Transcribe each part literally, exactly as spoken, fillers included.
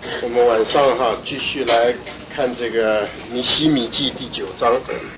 我们晚上哈继续来看这个尼希米记第九章。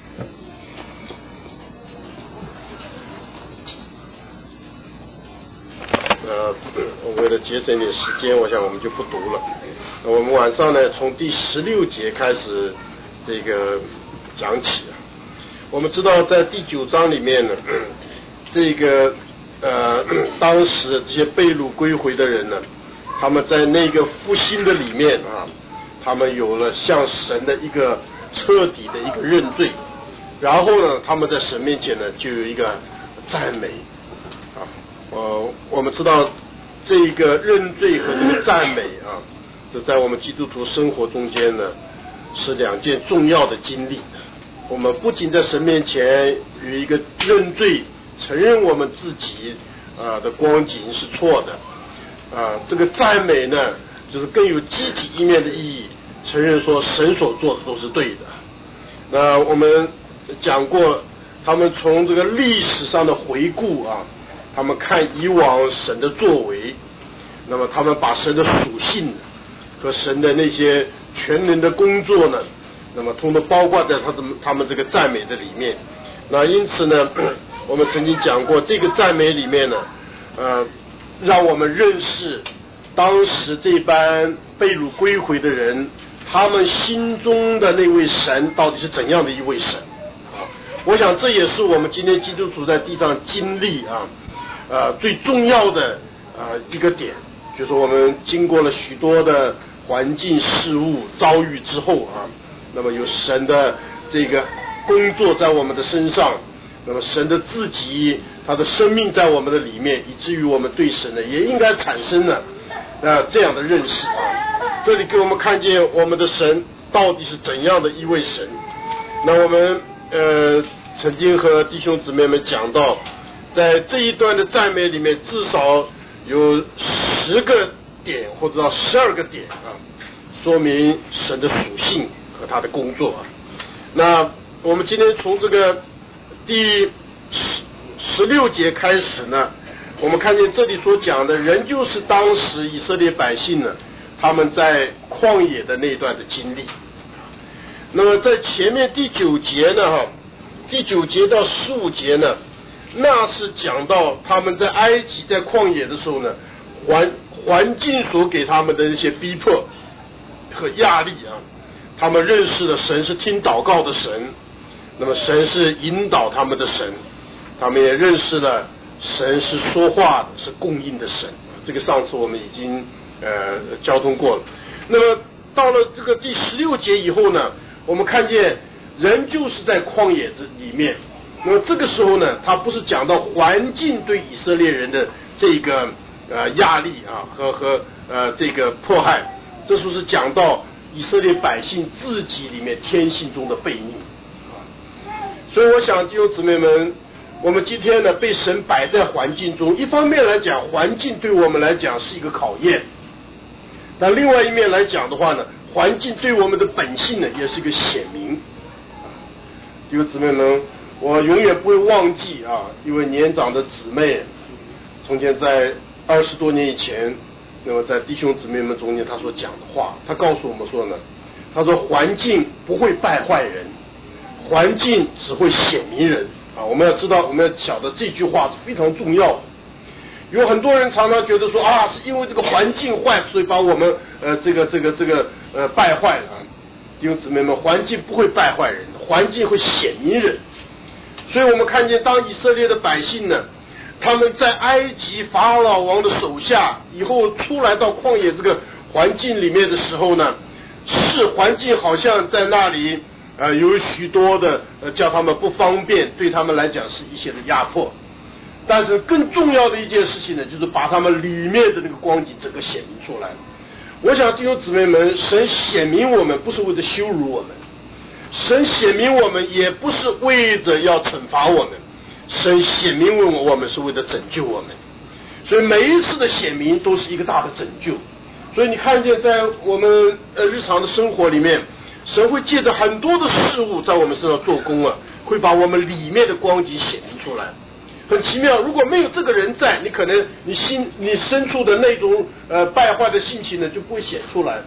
呃，为了节省点时间，我想我们就不读了。我们晚上呢，从第十六节开始这个讲起啊。我们知道在第九章里面呢，这个呃当时这些被掳归回的人呢，他们在那个复兴的里面啊，他们有了向神的一个彻底的一个认罪，然后呢，他们在神面前呢就有一个赞美啊。呃，我们知道这个认罪和这个赞美啊，这在我们基督徒生活中间呢是两件重要的经历。我们不仅在神面前有一个认罪，承认我们自己啊的光景是错的。啊，这个赞美呢，就是更有积极一面的意义，承认说神所做的都是对的。那我们讲过，他们从这个历史上的回顾啊，他们看以往神的作为，那么他们把神的属性和神的那些全能的工作呢，那么通通包括在他们他们这个赞美的里面。那因此呢，我们曾经讲过，这个赞美里面呢，呃。让我们认识当时这班被掳归回的人，他们心中的那位神到底是怎样的一位神啊？我想这也是我们今天基督徒在地上经历啊呃最重要的啊、呃、一个点，就是我们经过了许多的环境事物遭遇之后啊，那么有神的这个工作在我们的身上，那么神的自己他的生命在我们的里面，以至于我们对神呢也应该产生了呃这样的认识啊。这里给我们看见我们的神到底是怎样的一位神。那我们呃曾经和弟兄姊妹们讲到，在这一段的赞美里面至少有十个点或者十二个点啊，说明神的属性和他的工作啊。那我们今天从这个第十六节开始呢，我们看见这里所讲的人就是当时以色列百姓呢，他们在旷野的那段的经历。那么在前面第九节呢，哈，第九节到十五节呢，那是讲到他们在埃及在旷野的时候呢，环环境所给他们的一些逼迫和压力啊，他们认识了神是听祷告的神，那么神是引导他们的神。他们也认识了神是说话的，是供应的神。这个上次我们已经呃交通过了。那么到了这个第十六节以后呢，我们看见人就是在旷野这里面。那么这个时候呢，他不是讲到环境对以色列人的这个呃压力啊和和呃这个迫害，这时候是讲到以色列百姓自己里面天性中的悖逆啊。所以我想弟兄姊妹们，我们今天呢被神摆在环境中，一方面来讲环境对我们来讲是一个考验，但另外一面来讲的话呢，环境对我们的本性呢也是一个显明。弟兄姊妹们，我永远不会忘记啊一位年长的姊妹，从前在二十多年以前，那么在弟兄姊妹们中间他所讲的话，他告诉我们说呢，他说环境不会败坏人，环境只会显明人啊。我们要知道，我们要晓得这句话是非常重要的。有很多人常常觉得说啊，是因为这个环境坏，所以把我们呃这个这个这个呃败坏了。弟兄姊妹们，环境不会败坏人，环境会显明人。所以我们看见，当以色列的百姓呢，他们在埃及法老王的手下以后出来到旷野这个环境里面的时候呢，是环境好像在那里呃有许多的呃叫他们不方便，对他们来讲是一些的压迫。但是更重要的一件事情呢，就是把他们里面的那个光景整个显明出来。我想弟兄姊妹们，神显明我们不是为了羞辱我们，神显明我们也不是为着要惩罚我们，神显明我们我们是为了拯救我们。所以每一次的显明都是一个大的拯救。所以你看见在我们呃日常的生活里面，神会借着很多的事物在我们身上做工啊，会把我们里面的光景显明出来。很奇妙，如果没有这个人在，你可能你心你深处的那种呃败坏的性情呢就不会显出来。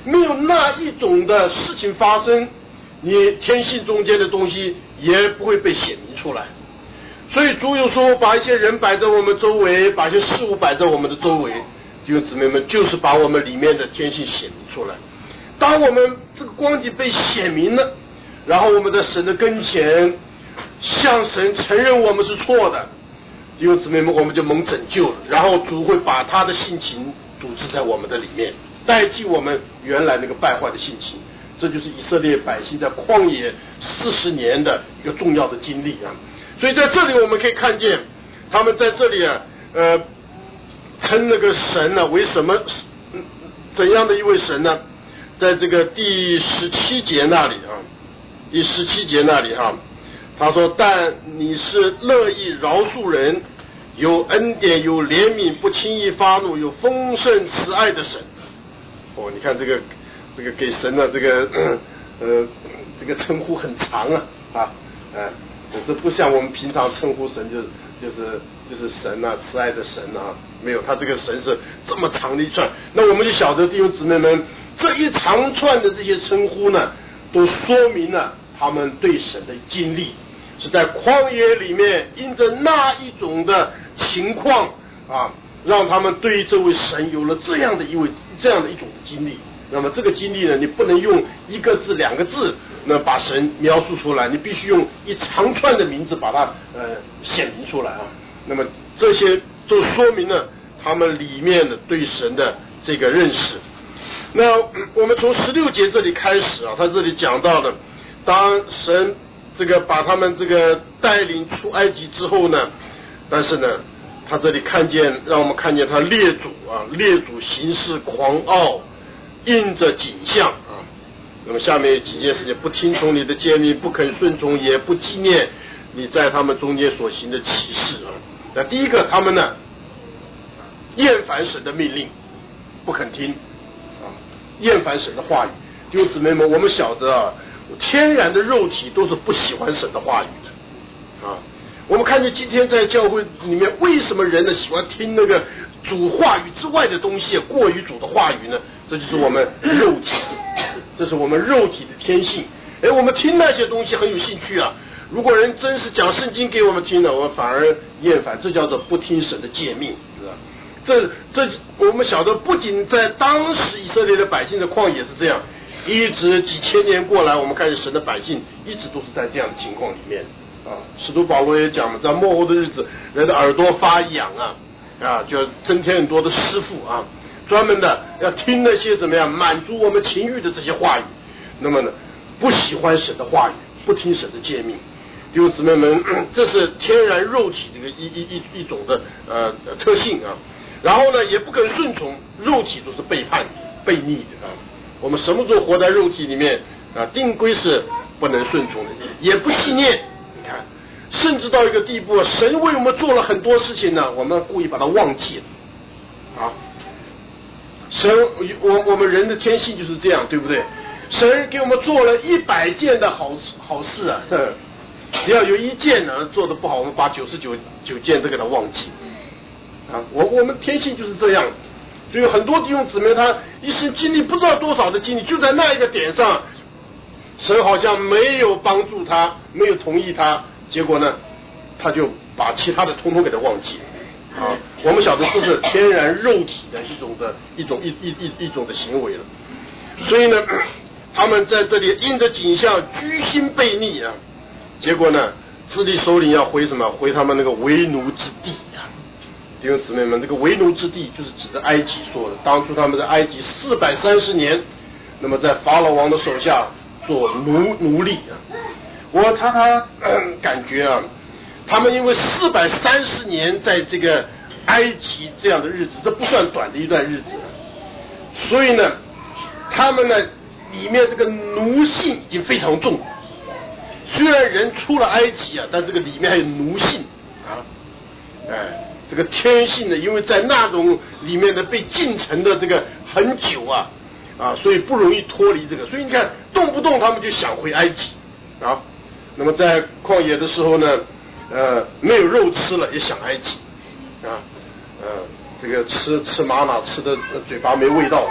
没有那一种的事情发生，你天性中间的东西也不会被显明出来。所以主有说，把一些人摆在我们周围，把一些事物摆在我们的周围，弟兄姊妹们，就是把我们里面的天性显明出来。当我们这个光景被显明了，然后我们在神的跟前向神承认我们是错的，弟兄姊妹们，我们就蒙拯救了。然后主会把他的性情组织在我们的里面，代替我们原来那个败坏的性情。这就是以色列百姓在旷野四十年的一个重要的经历啊。所以在这里我们可以看见，他们在这里啊，呃，称那个神呢、啊、为什么怎样的一位神呢？在这个第十七节那里啊，第十七节那里啊，他说：“但你是乐意饶恕人，有恩典，有怜悯，不轻易发怒，有丰盛慈爱的神。”哦，你看这个这个给神的这个呃这个称呼很长啊啊，呃这不像我们平常称呼神就是就是就是神啊，慈爱的神啊，没有，他这个神是这么长的一串。那我们就晓得弟兄姊妹们，这一长串的这些称呼呢，都说明了他们对神的经历是在旷野里面，因着那一种的情况啊，让他们对这位神有了这样的一位这样的一种经历。那么这个经历呢，你不能用一个字两个字那把神描述出来，你必须用一长串的名字把它呃显明出来啊。那么这些都说明了他们里面的对神的这个认识。那我们从十六节这里开始啊，他这里讲到的，当神这个把他们这个带领出埃及之后呢，但是呢，他这里看见让我们看见他列祖啊，列祖行事狂傲，应着景象啊。那么下面有几件事情：不听从你的诫命，不肯顺从，也不纪念你在他们中间所行的奇事啊。那第一个，他们呢厌烦神的命令，不肯听啊，厌烦神的话语。弟兄姊妹们，我们晓得啊，天然的肉体都是不喜欢神的话语的啊。我们看见今天在教会里面，为什么人呢喜欢听那个主话语之外的东西，过于主的话语呢？这就是我们肉体，这是我们肉体的天性。哎，我们听那些东西很有兴趣啊。如果人真是讲圣经给我们听呢，我们反而厌烦，这叫做不听神的诫命，是吧？这这我们晓得，不仅在当时以色列的百姓的旷野是这样，一直几千年过来，我们看见神的百姓一直都是在这样的情况里面啊。使徒保罗也讲嘛，在末后的日子，人的耳朵发痒啊啊，就增添很多的师傅啊，专门的要听那些怎么样满足我们情欲的这些话语。那么呢，不喜欢神的话语，不听神的诫命。弟兄姊妹们，这是天然肉体这个一一一一种的呃特性啊。然后呢，也不肯顺从，肉体都是背叛、悖逆的啊。我们什么时候活在肉体里面啊？定规是不能顺从的，也不纪念。你看，甚至到一个地步，神为我们做了很多事情呢，我们故意把它忘记了啊。神，我我们人的天性就是这样，对不对？神给我们做了一百件的好好事啊。呵呵，只要有一件呢做得不好，我们把九十九九件都给它忘记啊！我我们天性就是这样，所以很多弟兄姊妹他一生经历不知道多少的经历，就在那一个点上，神好像没有帮助他，没有同意他，结果呢，他就把其他的通通给他忘记啊！我们晓得这是天然肉体的一种的一种一一一一种的行为了，所以呢，他们在这里因着景象居心悖逆啊！结果呢，智利首领要回什么？回他们那个为奴之地啊！弟兄姊妹们，这个为奴之地就是指的埃及说的。当初他们在埃及四百三十年，那么在法老王的手下做奴奴隶啊。我他他、嗯、感觉啊，他们因为四百三十年在这个埃及这样的日子，这不算短的一段日子，所以呢，他们呢里面这个奴性已经非常重。虽然人出了埃及啊，但这个里面还有奴性啊，哎，这个天性呢，因为在那种里面呢被禁沉的这个很久啊啊，所以不容易脱离这个，所以你看动不动他们就想回埃及啊。那么在旷野的时候呢，呃，没有肉吃了也想埃及啊，呃，这个吃吃玛瑙吃的嘴巴没味道啊，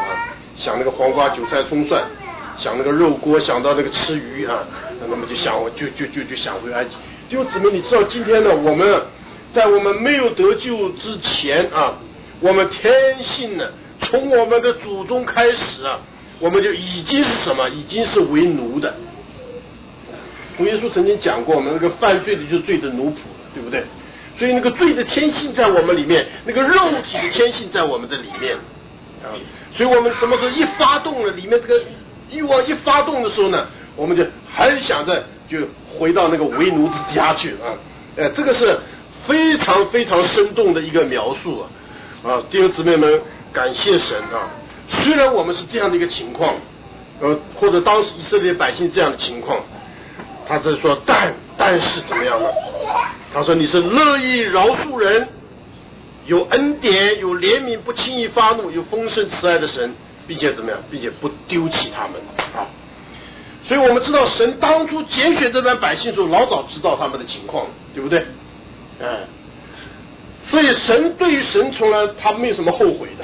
想那个黄瓜、韭菜、葱蒜，想那个肉锅，想到那个吃鱼啊，那么就想就就就就想回埃及。弟兄姊妹，你知道今天呢，我们在我们没有得救之前啊，我们天性呢，从我们的祖宗开始啊，我们就已经是什么？已经是为奴的。主耶稣曾经讲过，我们那个犯罪的就是罪的奴仆了，对不对？所以那个罪的天性在我们里面，那个肉体的天性在我们的里面啊，所以我们什么时候一发动了，里面这个欲望一发动的时候呢，我们就很想着就回到那个为奴之家去啊，呃，这个是非常非常生动的一个描述啊啊，弟兄姊妹们，感谢神啊！虽然我们是这样的一个情况，呃，或者当时以色列百姓这样的情况。他在说，但但是怎么样呢？他说你是乐意饶恕人，有恩典，有怜悯，不轻易发怒，有丰盛慈爱的神，并且怎么样，并且不丢弃他们啊。所以我们知道，神当初拣选这帮百姓的时候，老早知道他们的情况，对不对？哎，所以神对于神从来他没有什么后悔的，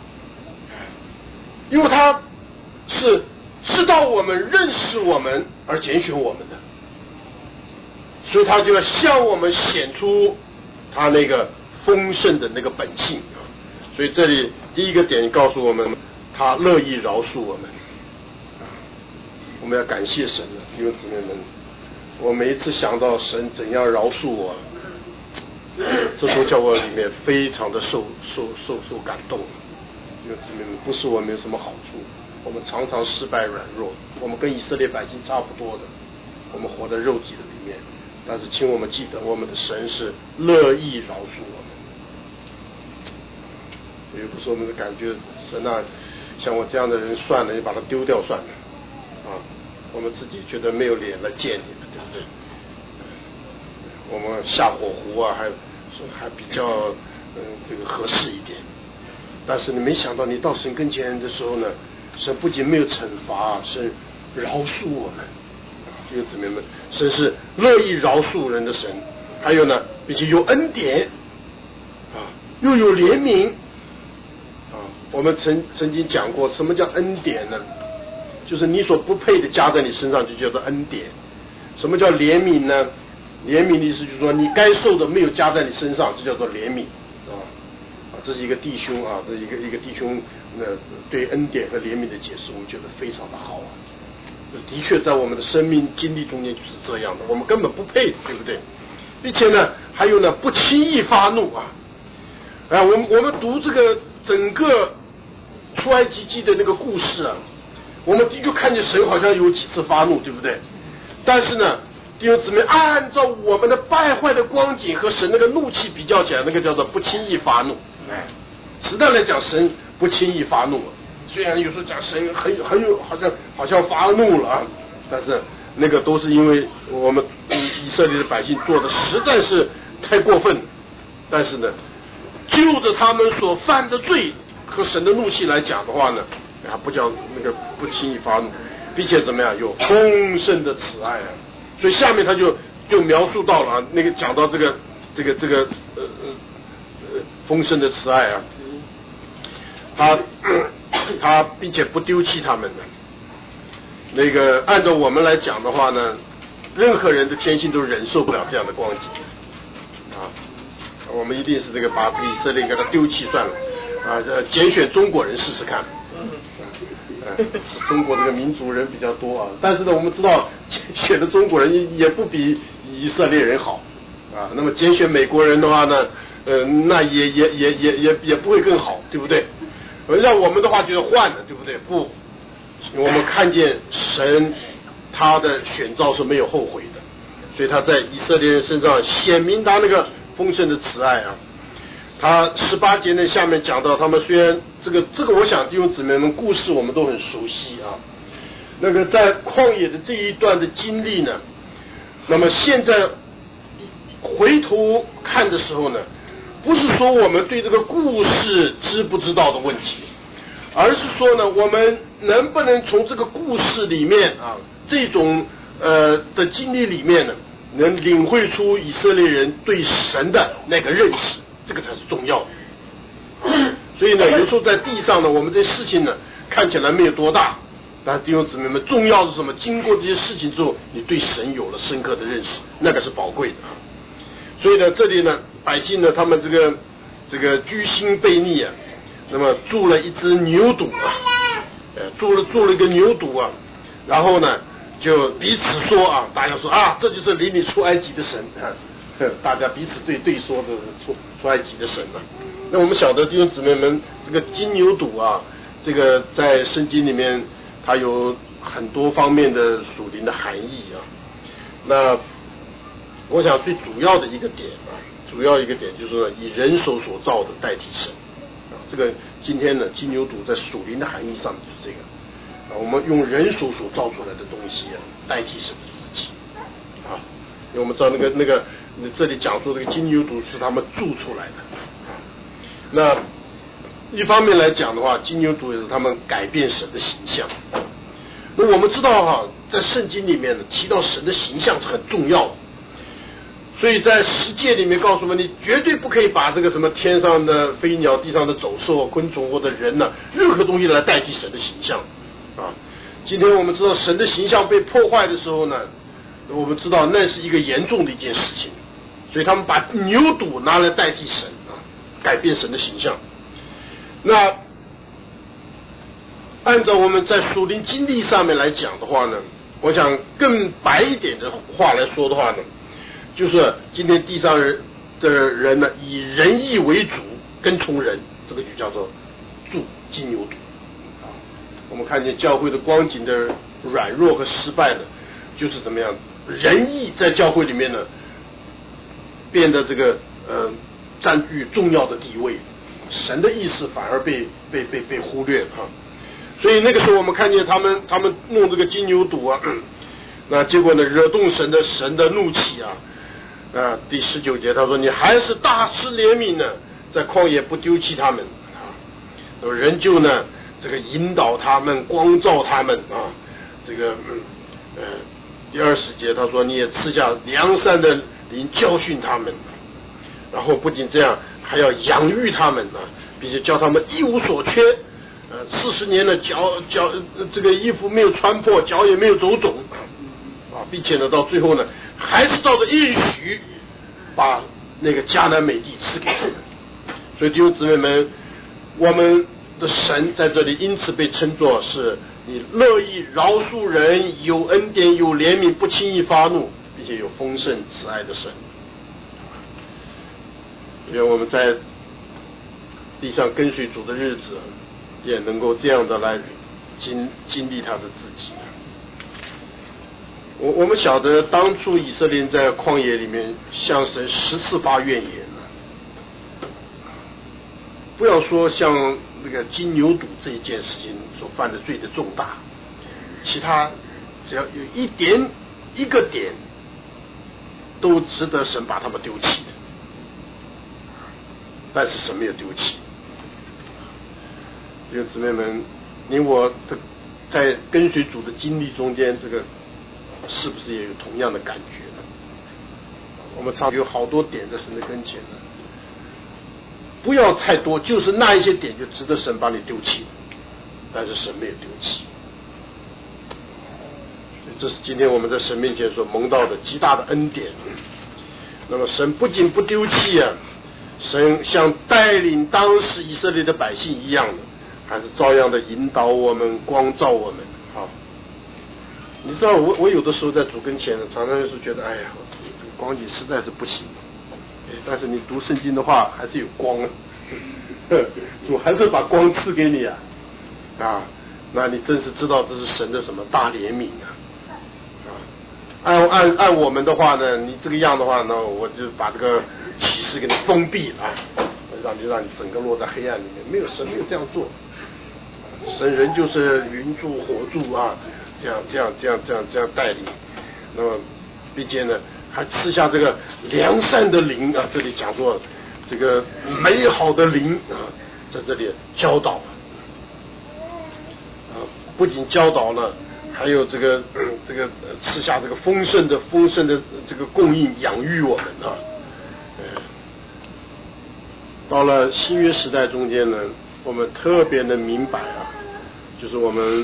因为他是知道我们、认识我们而拣选我们的。所以他就要向我们显出他那个丰盛的那个本性啊！所以这里第一个点告诉我们，他乐意饶恕我们啊！我们要感谢神了，弟兄姊妹们。我每一次想到神怎样饶恕我，这时候叫我里面非常的受受受受感动。弟兄姊妹们，不是我们有什么好处，我们常常失败软弱，我们跟以色列百姓差不多的，我们活在肉体的里面。但是请我们记得，我们的神是乐意饶恕我们。所以不是我们的感觉，神啊，像我这样的人算了，你把他丢掉算了啊！我们自己觉得没有脸来见你了，对不对？我们下火湖啊，还还比较嗯这个合适一点。但是你没想到，你到神跟前的时候呢，神不仅没有惩罚，神饶恕我们。弟兄姊妹们，神是乐意饶恕人的神，还有呢，并且有恩典啊，又有怜悯啊。我们曾曾经讲过，什么叫恩典呢？就是你所不配的加在你身上，就叫做恩典。什么叫怜悯呢？怜悯的意思就是说，你该受的没有加在你身上，这叫做怜悯啊。啊，这是一个弟兄啊，这是一个一个弟兄那对恩典和怜悯的解释，我们觉得非常的好啊。的确在我们的生命经历中间就是这样的，我们根本不配，对不对？并且呢，还有呢，不轻易发怒啊！哎，我们我们读这个整个出埃及记的那个故事啊，我们的确看见神好像有几次发怒，对不对？但是呢，弟兄姊妹，按照我们的败坏的光景和神那个怒气比较起来，那个叫做不轻易发怒。哎，实在来讲，神不轻易发怒。虽然有时候讲神很很有好像好像发怒了啊，但是那个都是因为我们以色列的百姓做的实在是太过分了。但是呢，就着他们所犯的罪和神的怒气来讲的话呢，还不叫那个不轻易发怒，并且怎么样有丰盛的慈爱啊。所以下面他就就描述到了啊，那个讲到这个这个这个呃呃丰盛的慈爱啊，他。他并且不丢弃他们的那个，按照我们来讲的话呢，任何人的天性都忍受不了这样的光景啊。我们一定是这个把这个以色列给他丢弃算了啊，呃，拣选中国人试试看。啊，中国这个民族人比较多啊，但是呢，我们知道选的中国人也不比以色列人好啊。那么拣选美国人的话呢，呃，那也也也也也也不会更好，对不对？让我们的话就是换了，对不对？不，我们看见神他的选召是没有后悔的，所以他在以色列人身上显明他那个丰盛的慈爱啊。他十八节呢下面讲到，他们虽然这个这个，我想弟兄姊妹们故事我们都很熟悉啊。那个在旷野的这一段的经历呢，那么现在回头看的时候呢，不是说我们对这个故事知不知道的问题，而是说呢，我们能不能从这个故事里面啊，这种呃的经历里面呢，能领会出以色列人对神的那个认识，这个才是重要的。所以呢，有时候在地上呢，我们这事情呢， 看起来没有多大，但弟兄姊妹们，重要是什么？经过这些事情之后，你对神有了深刻的认识，那个是宝贵的啊。所以呢，这里呢，百姓呢，他们这个这个居心悖逆啊，那么筑了一只牛犊啊，呃，筑了筑了一个牛犊啊，然后呢，就彼此说啊，大家说啊，这就是领你出埃及的神啊。大家彼此对对说的出出埃及的神啊。那我们晓得弟兄姊妹们，这个金牛犊啊，这个在圣经里面它有很多方面的属灵的含义啊。那我想最主要的一个点啊，主要一个点就是说以人手所造的代替神啊。这个今天呢，金牛犊在属灵的含义上就是这个啊，我们用人手所造出来的东西啊，代替神的自己啊。因为我们知道那个那个这里讲说这个金牛犊是他们铸出来的啊。那一方面来讲的话，金牛犊也是他们改变神的形象。那我们知道哈，在圣经里面呢提到神的形象是很重要的，所以在十诫里面告诉我们，你绝对不可以把这个什么天上的飞鸟、地上的走兽、昆虫或者人呢，任何东西来代替神的形象啊。今天我们知道神的形象被破坏的时候呢，我们知道那是一个严重的一件事情，所以他们把牛犊拿来代替神啊，改变神的形象。那按照我们在属灵经历上面来讲的话呢，我想更白一点的话来说的话呢，就是今天地上人的人呢，以仁义为主，跟从人，这个就叫做铸金牛犊啊。我们看见教会的光景的软弱和失败呢，就是怎么样，仁义在教会里面呢，变得这个呃占据重要的地位，神的意思反而被被被被忽略了哈。所以那个时候我们看见他们他们弄这个金牛犊啊，那结果呢惹动神的神的怒气啊。啊，第十九节他说，你还是大施怜悯呢，在旷野不丢弃他们啊，人就呢这个引导他们，光照他们啊，这个嗯呃第二十节他说，你也赐下良善的灵教训他们，然后不仅这样，还要养育他们啊，并且叫他们一无所缺。呃，四十年的脚脚这个衣服没有穿破，脚也没有走肿啊，并且呢，到最后呢，还是照着应许把那个迦南美地赐给他们。所以弟兄姊妹们，我们的神在这里因此被称作是你乐意饶恕人，有恩典，有怜悯，不轻易发怒，并且有丰盛慈爱的神。愿我们在地上跟随主的日子，也能够这样的来经经历他的自己。我我们晓得当初以色列人在旷野里面向神十次发怨言，不要说像那个金牛犊这一件事情所犯的罪的重大，其他只要有一点一个点都值得神把他们丢弃的，但是神没有丢弃。弟兄姊妹们，你我的在跟随主的经历中间，这个是不是也有同样的感觉呢？我们常有好多点在神的跟前呢，不要太多，就是那一些点就值得神把你丢弃，但是神没有丢弃。所以这是今天我们在神面前所蒙到的极大的恩典。那么神不仅不丢弃啊，神像带领当时以色列的百姓一样的，还是照样的引导我们，光照我们啊！你知道我我有的时候在主跟前呢，常常就是觉得，哎呀，这个光景实在是不行。但是你读圣经的话，还是有光啊，主还是把光赐给你啊啊！那你真是知道这是神的什么大怜悯啊！啊，按按按我们的话呢，你这个样的话呢，我就把这个启示给你封闭了啊，让你让你整个落在黑暗里面。没有神没有这样做。神人就是云柱火柱啊，这样这样这样这样这样带领，那么并且呢还赐下这个良善的灵啊，这里讲说这个美好的灵啊，在这里教导啊，不仅教导了，还有这个、呃、这个赐下这个丰盛的丰盛的这个供应养育我们啊。呃，到了新约时代中间呢，我们特别能明白啊， 就是我们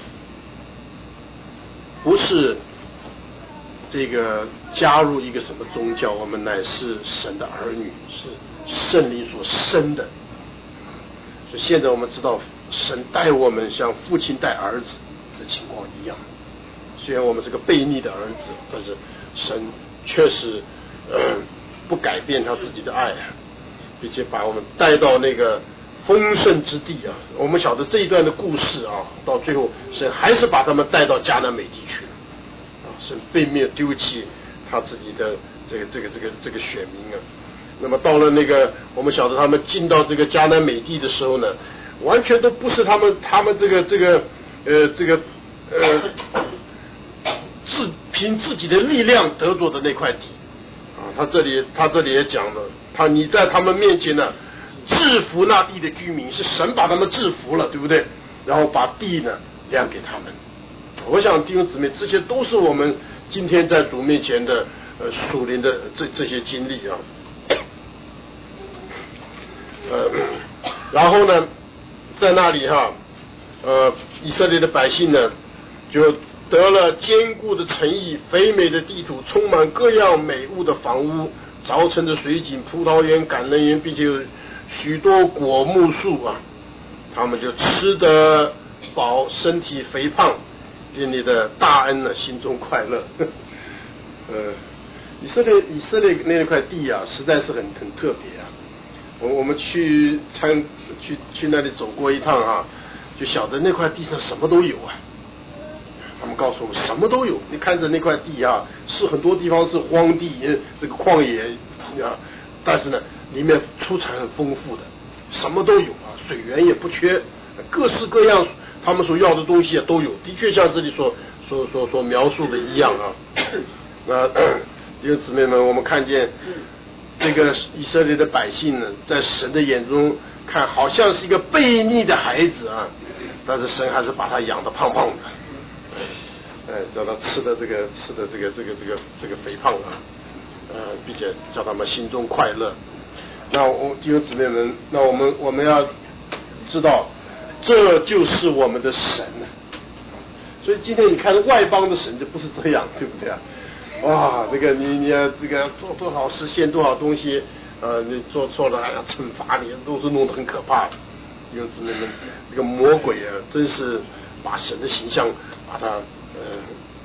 不是这个加入一个什么宗教，我们乃是神的儿女，是圣灵所生的。所以现在我们知道神待我们像父亲待儿子的情况一样，虽然我们是个悖逆的儿子，但是神确实、呃、不改变他自己的爱，并且把我们带到那个丰盛之地啊。我们晓得这一段的故事啊，到最后神还是把他们带到迦南美地去了啊，神并没有丢弃他自己的这个这个这个这个选民啊。那么到了那个我们晓得他们进到这个迦南美地的时候呢，完全都不是他们他们这个这个呃这个呃自凭自己的力量得着的那块地啊。他这里他这里也讲了，他你在他们面前呢制服那地的居民，是神把他们制服了，对不对？然后把地呢量给他们。我想弟兄姊妹，这些都是我们今天在主面前的呃属灵的这这些经历啊。呃，然后呢，在那里哈，呃，以色列的百姓呢，就得了坚固的城邑、肥美的地土，充满各样美物的房屋，凿成的水井、葡萄园、橄榄园，并且有许多果木树啊。他们就吃得饱，身体肥胖，因你的大恩呢，心中快乐。呃，以色列以色列那块地啊，实在是很很特别啊。我我们去参去去那里走过一趟啊，就晓得那块地上什么都有啊。他们告诉我们什么都有，你看着那块地啊，是很多地方是荒地，这个旷野啊，但是呢，里面出产很丰富的，什么都有啊，水源也不缺，各式各样他们所要的东西啊都有，的确像这里所所所所描述的一样啊。那弟兄姊妹们，我们看见这个以色列的百姓呢，在神的眼中看好像是一个悖逆的孩子啊，但是神还是把他养得胖胖的，哎，叫他吃的这个吃的这个这个这个这个肥胖啊，呃，并且叫他们心中快乐。那我弟兄姊妹们，那我们我们要知道，这就是我们的神啊。所以今天你看外邦的神就不是这样，对不对啊？哇，这个你你要这个做多少实现多少东西，呃，你做错了，哎呀，惩罚你，都是弄得很可怕的。弟兄姊妹们，这个魔鬼啊，真是把神的形象把它呃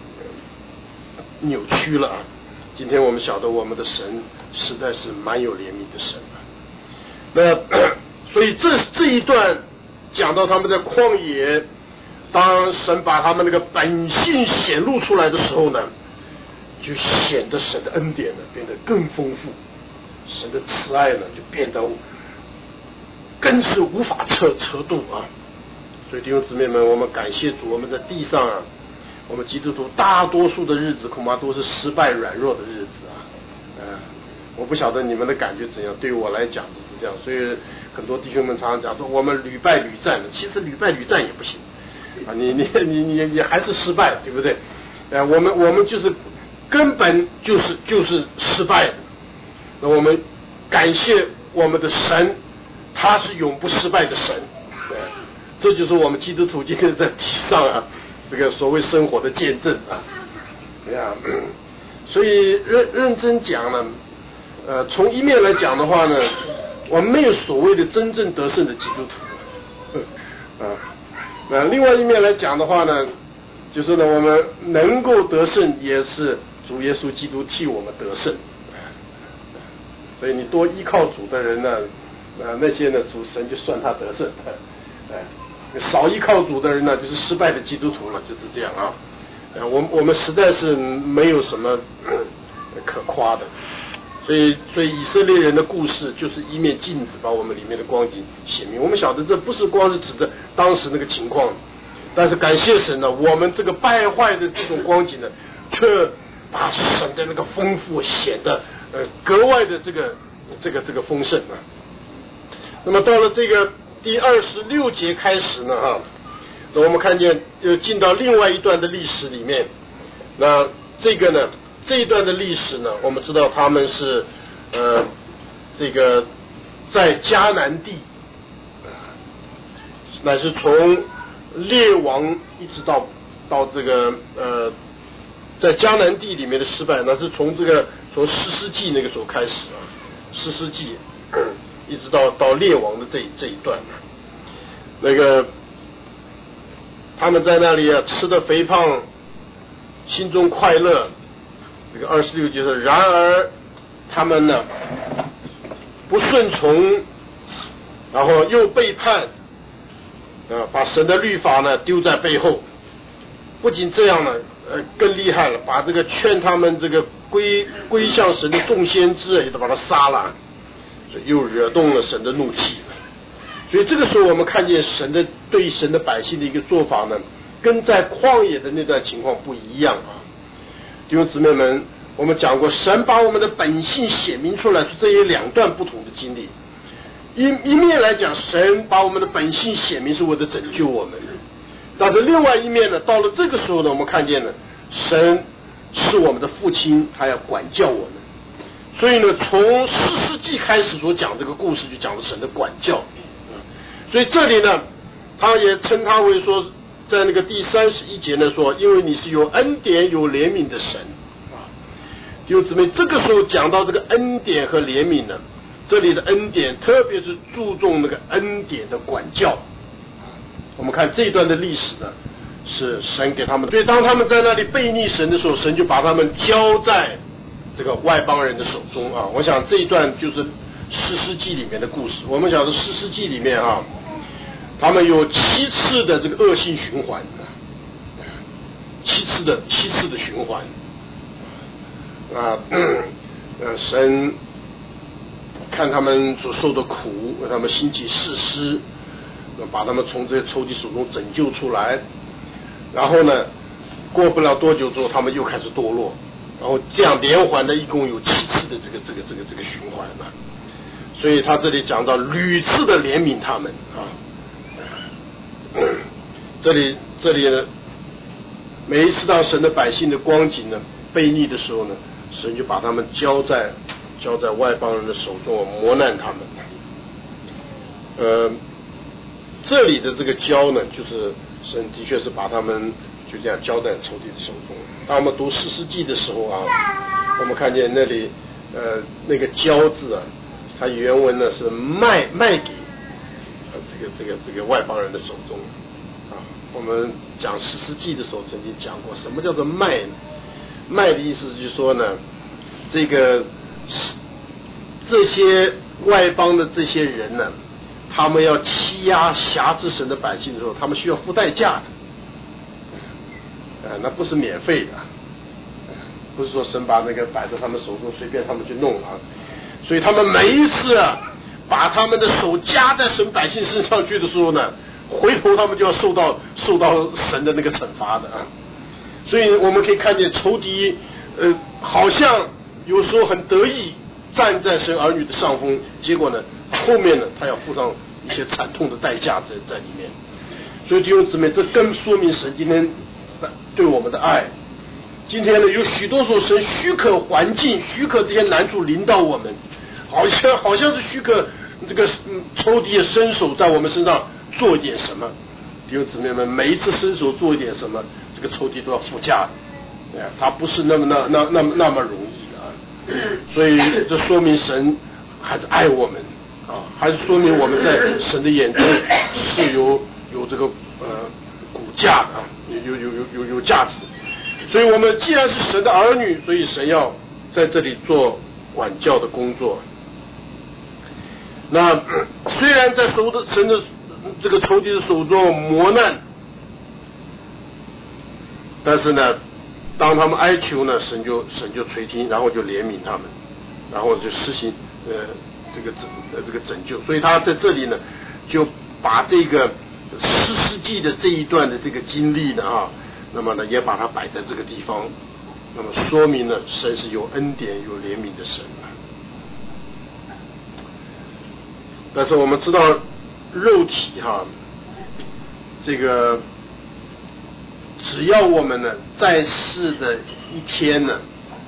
扭曲了啊。今天我们晓得我们的神实在是蛮有怜悯的神啊。那所以这这一段讲到他们在旷野，当神把他们那个本性显露出来的时候呢，就显得神的恩典呢变得更丰富，神的慈爱呢就变得更是无法测测度啊。所以弟兄姊妹们，我们感谢主，我们在地上啊，我们基督徒大多数的日子恐怕都是失败软弱的日子啊。呃，我不晓得你们的感觉怎样，对于我来讲就是这样。所以很多弟兄们常常讲说我们屡败屡战，其实屡败屡战也不行啊，你你你你你还是失败，对不对？呃，我们我们就是根本就是就是失败的。那我们感谢我们的神，他是永不失败的神。对，这就是我们基督徒今天在地上啊，这个所谓生活的见证啊。对啊，所以认认真讲呢，呃，从一面来讲的话呢，我们没有所谓的真正得胜的基督徒啊。那另外一面来讲的话呢，就是呢，我们能够得胜，也是主耶稣基督替我们得胜。所以你多依靠主的人呢，呃，那些呢，主神就算他得胜。哎，少依靠主的人呢，就是失败的基督徒了，就是这样啊。呃，我我们实在是没有什么、呃、可夸的。所以，所以以色列人的故事就是一面镜子，把我们里面的光景显明。我们晓得这不是光是指的当时那个情况，但是感谢神呢，我们这个败坏的这种光景呢，却把神的那个丰富显得呃格外的这个这个这个丰盛啊。那么到了这个第二十六节开始呢，哈，那我们看见又进到另外一段的历史里面。那这个呢？这一段的历史呢，我们知道他们是呃这个在迦南地，乃是从列王一直到到这个呃，在迦南地里面的失败，那是从这个从士师记那个时候开始啊，士师记一直到到列王的这这一段，那个他们在那里啊吃得肥胖，心中快乐。这个二十六节说，然而他们呢不顺从，然后又背叛，啊，把神的律法呢丢在背后。不仅这样呢，呃，更厉害了，把这个劝他们这个归归向神的众先知也都把他杀了，所以又惹动了神的怒气。所以这个时候我们看见神的对神的百姓的一个做法呢，跟在旷野的那段情况不一样啊。弟兄姊妹们，我们讲过，神把我们的本性显明出来，这有两段不同的经历。一一面来讲，神把我们的本性显明是为了拯救我们，但是另外一面呢，到了这个时候呢，我们看见呢，神是我们的父亲，他要管教我们。所以呢，从士师记开始所讲这个故事，就讲了神的管教。所以这里呢，他也称他为说，在那个第三十一节呢说，因为你是有恩典有怜悯的神啊。弟兄姊妹，这个时候讲到这个恩典和怜悯呢，这里的恩典特别是注重那个恩典的管教。我们看这一段的历史呢，是神给他们，所以当他们在那里背逆神的时候，神就把他们交在这个外邦人的手中啊。我想这一段就是士师记里面的故事。我们讲的士师记里面啊，他们有七次的这个恶性循环，七次的七次的循环啊，呃，神看他们所受的苦，让他们兴起士师，把他们从这些仇敌手中拯救出来，然后呢，过不了多久之后，他们又开始堕落，然后这样连环的，一共有七次的这个这个这个这个循环嘛。所以他这里讲到屡次的怜悯他们啊。这里这里呢，每一次当神的百姓的光景呢悖逆的时候呢，神就把他们交在交在外邦人的手中，磨难他们。呃，这里的这个交呢，就是神的确是把他们就这样交在仇敌的手中。当我们读士师记的时候啊，我们看见那里呃那个交字啊，它原文呢是卖卖给这个这个这个外邦人的手中啊。我们讲士师记的时候曾经讲过，什么叫做卖呢？卖的意思就是说呢，这个这些外邦的这些人呢，他们要欺压辖制神的百姓的时候，他们需要付代价的，呃，那不是免费的，不是说神把那个摆在他们手中随便他们去弄啊。所以他们每一次啊，把他们的手加在神百姓身上去的时候呢，回头他们就要受到受到神的那个惩罚的啊。所以我们可以看见仇敌呃好像有时候很得意站在神儿女的上风，结果呢后面呢他要付上一些惨痛的代价在在里面。所以弟兄姊妹，这更说明神今天对我们的爱。今天呢有许多时候神许可环境，许可这些难处临到我们，好像好像是许可这个嗯仇敌也伸手在我们身上做一点什么。弟兄姊妹们，每一次伸手做一点什么，这个仇敌都要付价的，哎，他不是那么那那那么那么容易的啊。所以这说明神还是爱我们啊，还是说明我们在神的眼中是有有这个呃骨架的啊，有有有有有有价值。所以我们既然是神的儿女，所以神要在这里做管教的工作。那虽然在手的神的这个仇敌的手中磨难，但是呢，当他们哀求呢，神就神就垂听，然后就怜悯他们，然后就施行呃这个拯呃这个拯救。所以他在这里呢，就把这个士师记的这一段的这个经历呢啊，那么呢也把它摆在这个地方，那么说明了神是有恩典有怜悯的神。但是我们知道肉体哈，这个只要我们呢在世的一天呢，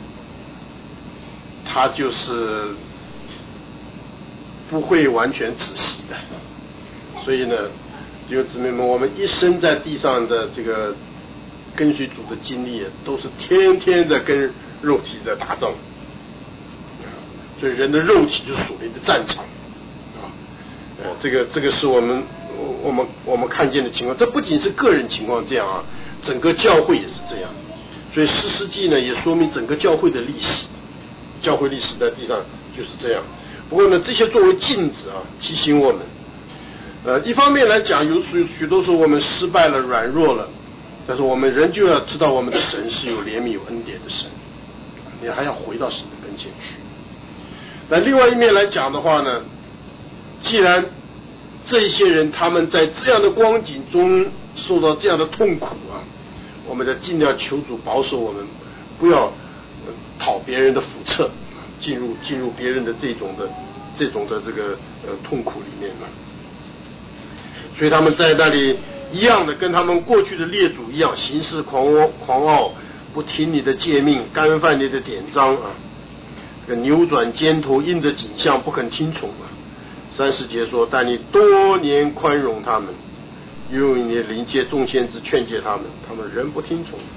它就是不会完全止息的。所以呢， 弟兄姊妹们，我们一生在地上的这个跟随主的经历，都是天天的跟肉体在打仗，所以人的肉体就是属灵的战场啊。呃，这个这个是我们我们我们看见的情况。这不仅是个人情况这样啊，整个教会也是这样。所以四世纪呢，也说明整个教会的历史，教会历史在地上就是这样。不过呢，这些作为镜子啊，提醒我们。呃，一方面来讲，有许许多时候我们失败了、软弱了，但是我们仍旧要知道，我们的神是有怜悯、有恩典的神，你还要回到神的跟前去。那另外一面来讲的话呢，既然这一些人他们在这样的光景中受到这样的痛苦啊，我们得尽量求主保守我们，不要、呃、讨别人的福测，进入进入别人的这种的这种的这个呃痛苦里面嘛。所以他们在那里一样的跟他们过去的列祖一样，行事狂傲狂傲，不听你的诫命，干犯你的典章啊，扭转肩头，硬着颈项，不肯听从啊。三十节说，但你多年宽容他们，用你的灵界众先知劝诫他们，他们仍不听从，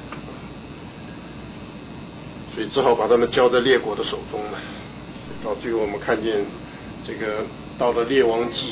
所以只好把他们交在列国的手中了。到最后我们看见这个到了列王记，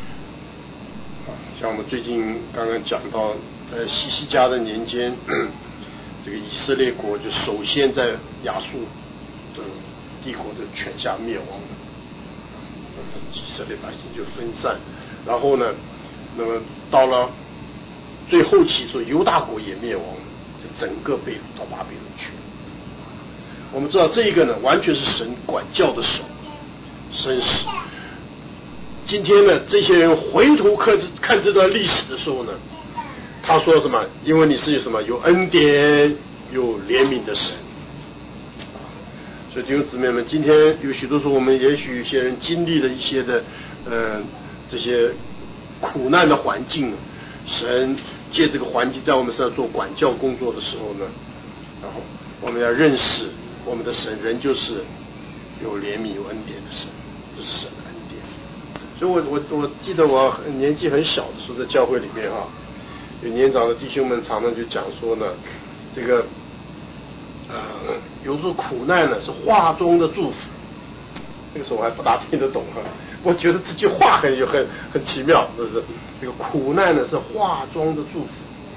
像我们最近刚刚讲到，在西西家的年间，这个以色列国就首先在亚述的帝国的权下灭亡了，以色列百姓就分散。然后呢，那么到了最后期的时候，犹大国也灭亡了，就整个被掳到巴比伦去了。我们知道这个呢，完全是神管教的手，神使。今天呢，这些人回头看看这段历史的时候呢，他说什么？因为你是有什么有恩典、有怜悯的神。所以弟兄姊妹们，今天有许多时候，我们也许有些人经历了一些的呃这些苦难的环境，神借这个环境在我们身上做管教工作的时候呢，然后我们要认识我们的神仍旧是有怜悯、有恩典的神，这是神的恩典。所以我我我记得我年纪很小的时候，在教会里面啊，有年长的弟兄们常常就讲说呢，这个呃有时候苦难呢是话中的祝福。那个时候我还不大听得懂哈，我觉得这句话很有很很奇妙，是不是？这个苦难呢是话中的祝福。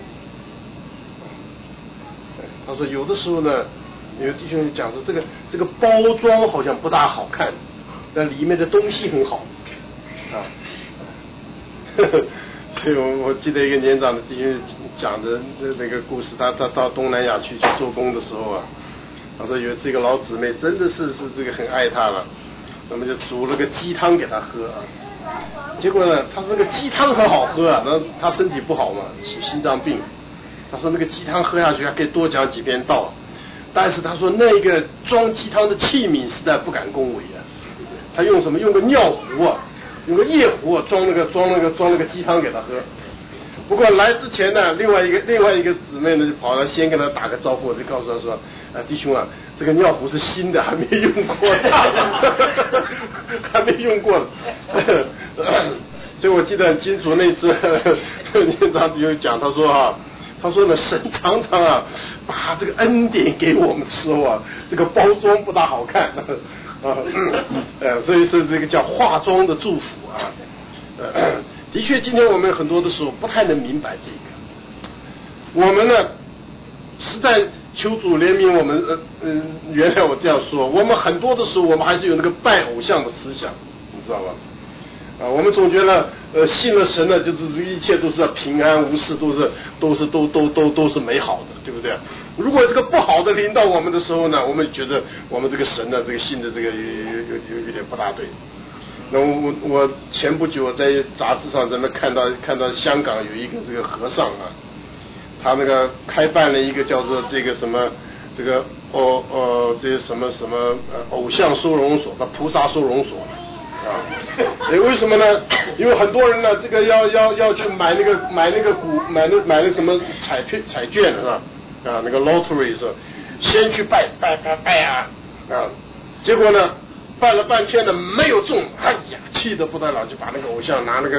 他说有的时候呢，有弟兄讲说这个这个包装好像不大好看，但里面的东西很好啊。呵呵，所以我我记得一个年长的弟兄讲的那个故事，他他到东南亚去去做工的时候啊，他说有这个老姊妹真的是是这个很爱他了，那么就煮了个鸡汤给他喝啊。结果呢，他说那个鸡汤很好喝啊，那他身体不好嘛，起心脏病。他说那个鸡汤喝下去还可以多讲几遍道，但是他说那个装鸡汤的器皿实在不敢恭维啊。他用什么？用个尿壶啊，用个夜壶啊，装那个装那个装那个鸡汤给他喝。不过来之前呢，另外一个另外一个姊妹呢就跑来先跟他打个招呼，就告诉他说：“啊，弟兄啊，这个尿壶是新的，还没用过的，还没用过的。”所以我记得很清楚，那次年长就讲，他说啊，他说呢，神常常啊把这个恩典给我们的时候啊，这个包装不大好看啊，呃，所以说这个叫化妆的祝福啊。呃的确，今天我们很多的时候不太能明白这个。我们呢，实在求主怜悯我们，呃嗯、呃，原谅我这样说，我们很多的时候，我们还是有那个拜偶像的思想，你知道吧？啊，我们总觉得，呃，信了神呢，就是一切都是平安无事，都是都是都都都都是美好的，对不对？如果这个不好的临到我们的时候呢，我们觉得我们这个神呢，这个信的这个有有有有点不大对。那我我前不久在杂志上咱们看到看到香港有一个这个和尚啊，他那个开办了一个叫做这个什么这个哦哦这些什么什么呃偶像收容所，他菩萨收容所啊，诶为什么呢？因为很多人呢这个要要要去买那个买那个股买那买那个什么彩券彩券是吧？啊那个 lottery 是先去拜拜拜拜啊啊，结果呢？办了半天的没有中，哎呀，气得不得了，就把那个偶像拿那个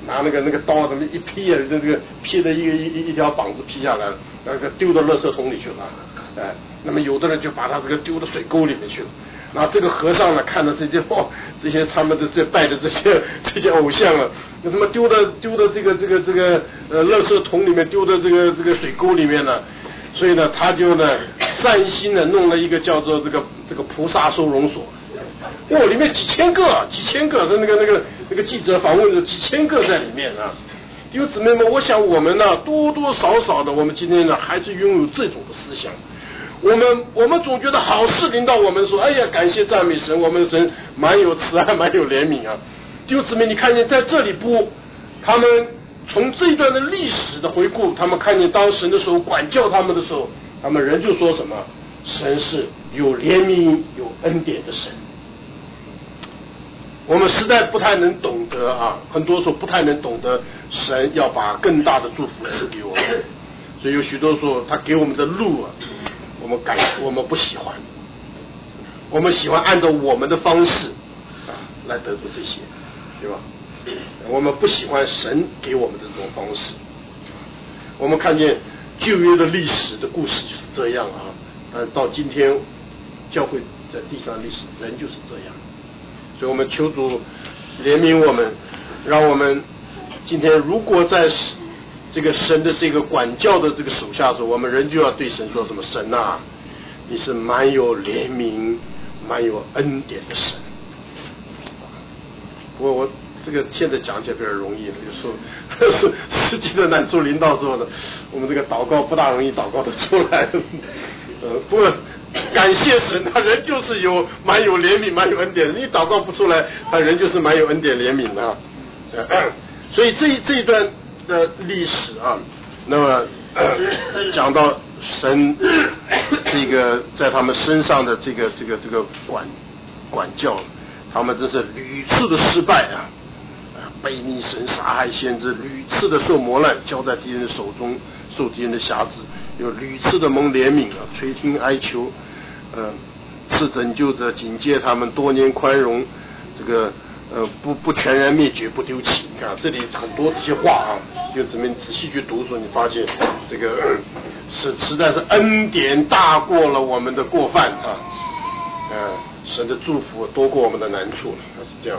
拿那个那个刀怎么一劈啊，这个劈的一个一一条膀子劈下来了，那个丢到垃圾桶里去了，哎，那么有的人就把他这个丢到水沟里面去了。那这个和尚呢，看到这些哦，这些他们的这拜的这些这些偶像啊，那他妈丢到丢到这个这个这个呃垃圾桶里面，丢到这个这个水沟里面呢，所以呢，他就呢善心的弄了一个叫做这个这个菩萨收容所，哦，里面几千个几千个的那个那个那个记者访问的几千个在里面啊。弟兄姊妹们，我想我们呢多多少少的，我们今天呢还是拥有这种的思想。我们我们总觉得好事临到我们说，哎呀，感谢赞美神，我们的神蛮有慈爱，蛮有怜悯啊。弟兄姊妹，你看见在这里不，他们从这一段的历史的回顾，他们看见当神的时候管教他们的时候，他们人就说什么，神是有怜悯有恩典的神。我们实在不太能懂得啊，很多时候不太能懂得神要把更大的祝福赐给我们，所以有许多时候他给我们的路啊，我们感我们不喜欢，我们喜欢按照我们的方式啊来得到这些，对吧？我们不喜欢神给我们的这种方式。我们看见旧约的历史的故事就是这样啊，但到今天教会在地上历史人就是这样，所以我们求主怜悯我们，让我们今天如果在这个神的这个管教的这个手下时，我们人就要对神说什么，神啊，你是蛮有怜悯蛮有恩典的神。不过我这个现在讲起来比较容易，有时候是实际的难处临到之后呢，我们这个祷告不大容易祷告的出来。呃，不过感谢神，他人就是有蛮有怜悯蛮有恩典的，你祷告不出来，他人就是蛮有恩典怜悯的啊。所以这这一段的历史啊，那么、呃、讲到神这个在他们身上的这个这个这个管管教，他们真是屡次的失败啊，背逆神，杀害先知，屡次的受磨难，交在敌人手中，受敌人的辖制，有屡次的蒙怜悯啊，垂听哀求，呃，赐拯救者，警戒他们，多年宽容，这个呃不不全然灭绝，不丢弃。你看这里很多这些话啊，就怎么仔细去读的时候，你发现这个、呃、是实在是恩典大过了我们的过犯啊，呃，神的祝福多过我们的难处，它是这样。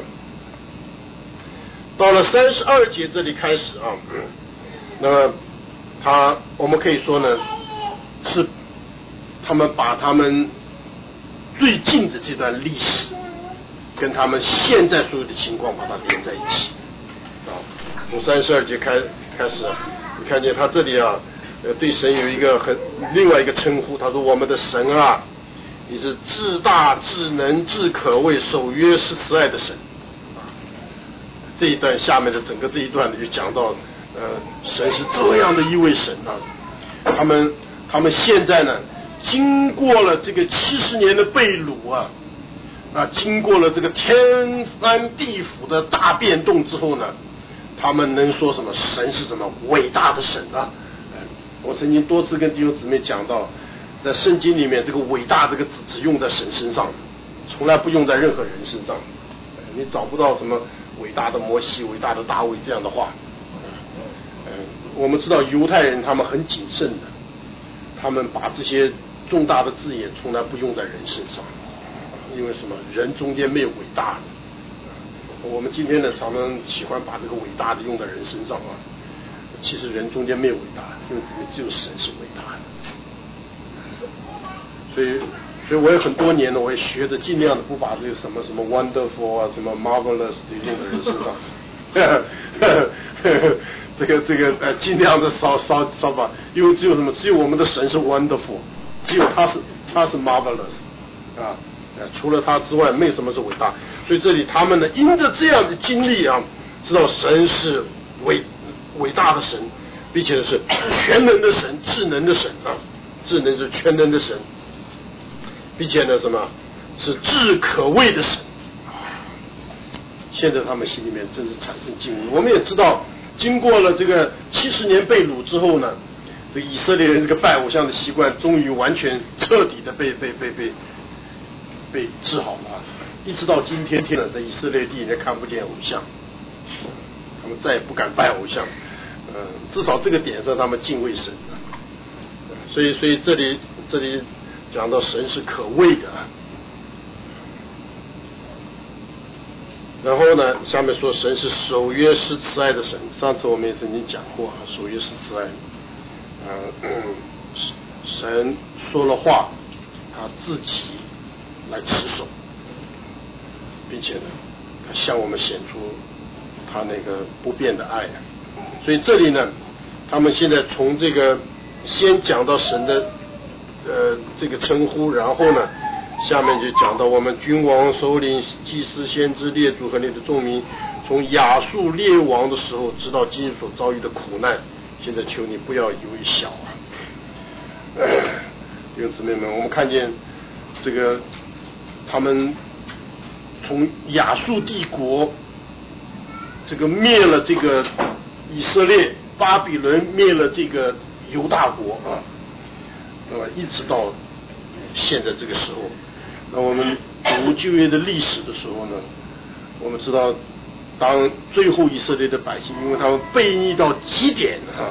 到了三十二节这里开始啊，那么他我们可以说呢，是他们把他们最近的这段历史跟他们现在所有的情况把它连在一起啊。从三十二节开开始，你看见他这里啊，呃，对神有一个很另外一个称呼，他说我们的神啊，你是至大至能至可畏，守约是慈爱的神。这一段下面的整个这一段呢，就讲到，呃，神是这样的一位神啊。他们他们现在呢，经过了这个七十年的被掳啊，啊，经过了这个天翻地覆的大变动之后呢，他们能说什么？神是什么伟大的神啊！呃、我曾经多次跟弟兄姊妹讲到，在圣经里面，这个伟大这个字只用在神身上，从来不用在任何人身上。呃、你找不到什么伟大的摩西、伟大的大卫这样的话。呃，我们知道犹太人他们很谨慎的，他们把这些重大的字眼从来不用在人身上，因为什么？人中间没有伟大的。我们今天呢，常常喜欢把这个伟大的用在人身上啊，其实人中间没有伟大，因为只有神是伟大的。所以。所以我有很多年呢，我也学着尽量的不把这个什么什么 wonderful 啊，什么 marvelous 的用在人身上，这个这个呃，尽量的少少少把，因为只有什么，只有我们的神是 wonderful， 只有他是他是 marvelous 啊，呃，除了他之外，没什么是伟大。所以这里他们呢，因着这样的经历啊，知道神是伟伟大的神，并且是全能的神、智能的神啊，智能是全能的神。并且呢，什么是至可畏的神？现在他们心里面真是产生敬畏。我们也知道，经过了这个七十年被掳之后呢，这个以色列人这个拜偶像的习惯，终于完全彻底的被被被被被治好了。一直到今天天呢，在以色列地里面看不见偶像， 他们再也不敢拜偶像，呃，至少这个点上他们敬畏神，所以所以这里这里讲到神是可畏的。然后呢，下面说神是守约施慈爱的神。上次我们也曾经讲过啊，守约施慈爱，呃嗯，神说了话，他自己来持守，并且呢，他向我们显出他那个不变的爱。所以这里呢，他们现在从这个先讲到神的呃这个称呼，然后呢，下面就讲到我们君王、首领、祭司、先知、列祖和你的众民，从亚述列王的时候，直到今日所遭遇的苦难，现在求你不要以为小啊！弟兄姊妹们，我们看见这个他们从亚述帝国这个灭了这个以色列，巴比伦灭了这个犹大国啊，那么一直到现在这个时候。那我们读旧约的历史的时候呢，我们知道，当最后以色列的百姓，因为他们悖逆到极点啊，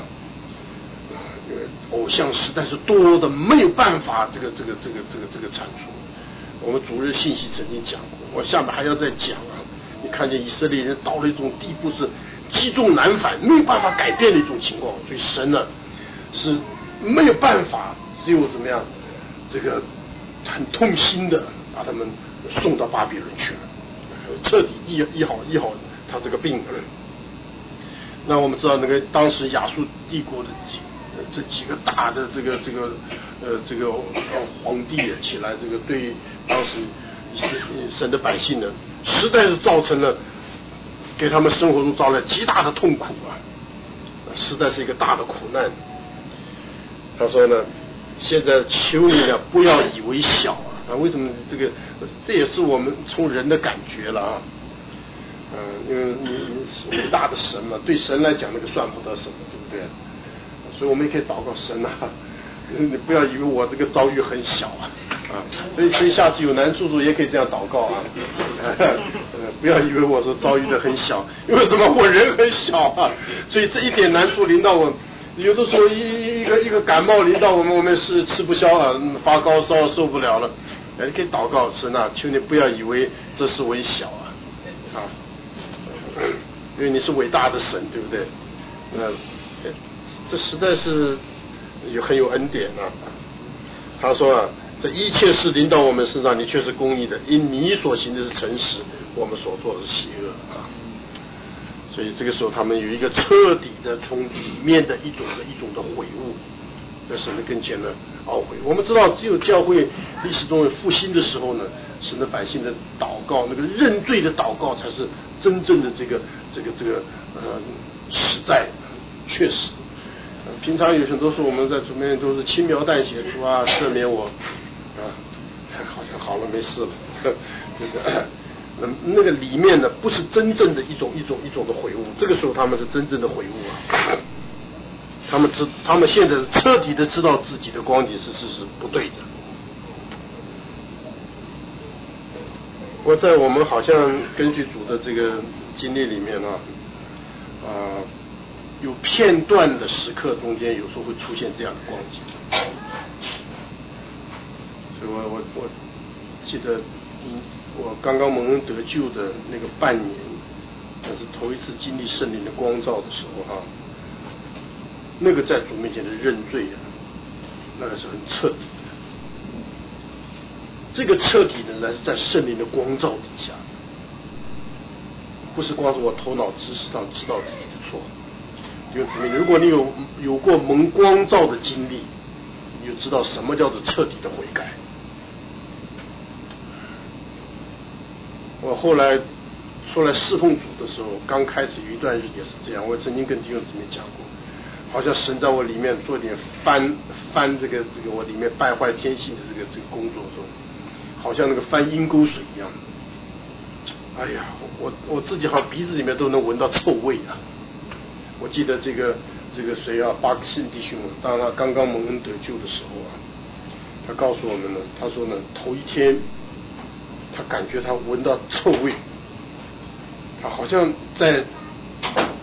偶像实在是多的没有办法，这个这个这个这个这个铲除。我们主日信息曾经讲过，我下面还要再讲啊。你看见以色列人到了一种地步，是积重难返，没有办法改变的一种情况，所以神呢是没有办法，只有怎么样，这个很痛心的把他们送到巴比伦去了，彻底医医好医好他这个病人。那我们知道那个当时亚述帝国的几这几个大的这个这个呃这个皇帝起来，这个对当时神的百姓呢，实在是造成了给他们生活中造了极大的痛苦啊，实在是一个大的苦难。他说呢，现在求你呢不要以为小啊，啊为什么这个这也是我们从人的感觉了啊，嗯、呃，因为你你是伟大的神嘛，对神来讲那个算不得什么，对不对？所以我们也可以祷告神啊，你不要以为我这个遭遇很小啊，啊，所以所以下次有难处处也可以这样祷告啊，呃，不要以为我是遭遇的很小，因为什么？我人很小啊，所以这一点难处临到我。有的时候一一个一个感冒临到我们，我们是吃不消啊，发高烧受不了了，你可以祷告神啊，求你不要以为这是微小啊，啊，因为你是伟大的神，对不对？呃，这实在是有很有恩典啊。他说啊，这一切事临到我们身上，你却是公义的，因你所行的是诚实，我们所做的是邪恶啊。所以这个时候他们有一个彻底的从里面的一种的一种的悔悟，在神的跟前呢懊悔。我们知道只有教会历史中有复兴的时候呢，神的百姓的祷告，那个认罪的祷告才是真正的这个这个这个呃实在确实。呃、平常有很多时候我们在主面都是轻描淡写说啊赦免我啊，好像好了没事了，这个。那那个里面呢，不是真正的一种一种一种的悔悟，这个时候他们是真正的悔悟啊。他们知，他们现在彻底的知道自己的光景是是是不对的。我在我们好像根据主的这个经历里面呢，啊、呃，有片段的时刻中间，有时候会出现这样的光景。所以我我我记得。嗯，我刚刚蒙恩得救的那个半年，那是头一次经历圣灵的光照的时候哈、啊，那个在主面前的认罪啊，那个是很彻底的。这个彻底的呢，是在圣灵的光照底下，不是光是我头脑知识上知道自己的错。因为姊妹，如果你有有过蒙光照的经历，你就知道什么叫做彻底的悔改。我后来出来侍奉主的时候，刚开始有一段日子也是这样。我曾经跟弟兄姊妹讲过，好像神在我里面做点翻翻这个这个我里面败坏天性的这个这个工作的时候，好像那个翻阴沟水一样。哎呀，我我自己好像鼻子里面都能闻到臭味啊！我记得这个这个谁啊，巴克信弟兄，当他刚刚蒙恩得救的时候啊，他告诉我们呢，他说呢，头一天。他感觉他闻到臭味，他好像在